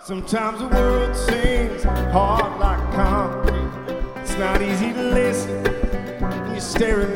Sometimes the world seems hard like concrete. It's not easy to listen when you're staring